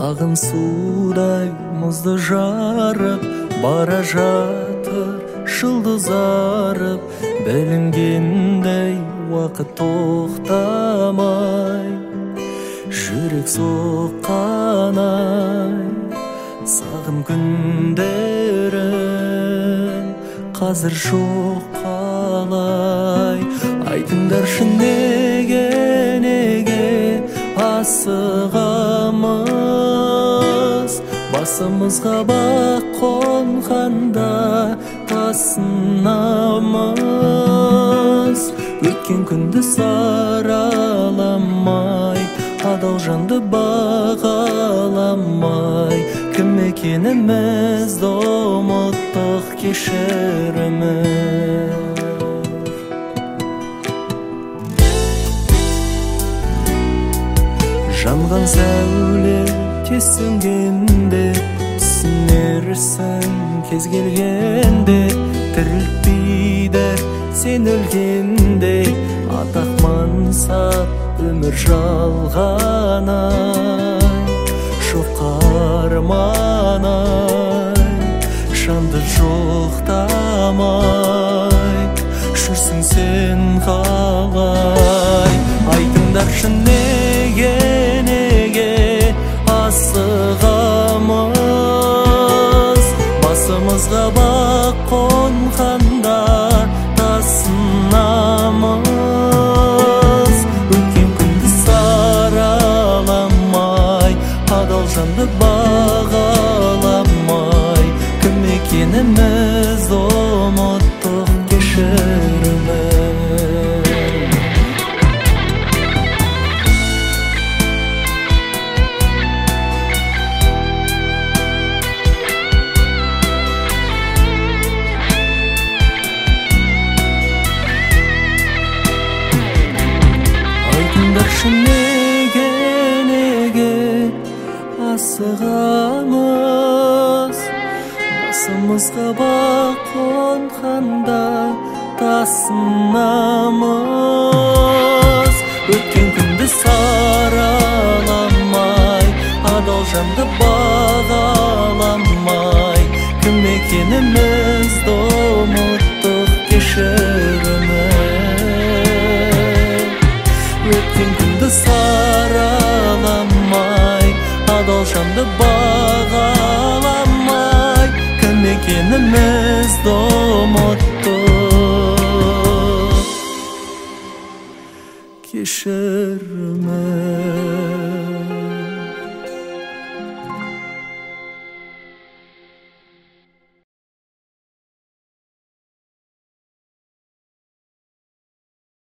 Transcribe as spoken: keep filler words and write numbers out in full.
Ағын судай мұзды жарып, бара жатыр жұлдыз арып, білінгендей уақыт тоқтамай, жүрек соққанай, сағым күндерін қазір жоқ қалай. Айтыңдаршы неге, неге асығамыз, басымызға бақ қонғанда тасынамыз. Өткен күнді сараламай, адал жанды бағаламай, кім екенімізді ұмыттық, кешіріміз. Жанған сәуле тез сөнгенде, түсінерсің кез келгенде. Тірілтпейді сен өлгенде, атақ мансап өмір жалғанай. Жоқ қарманай, жанды жоқтамай, жүрсің сен қалай. Айтыңдаршы неге, неге асығамыз, басымызға бақ қонғанда тасынамыз. Өткен күнді сараламай, адал жанды бағаламай, кім екенімізді ұмыттық, кешіріміз. Айтыңдаршы неге, неге асығамыз, басымызға бақ қонғанда тасынамыз. Өткен күнді сараламай, адал жанды бағаламай, кім екенімізді ұмыттық, кешіріміз. Өткен күнді сараламай, адал жанды бағаламай, кім екенімізді ұмыттық, кешіріміз.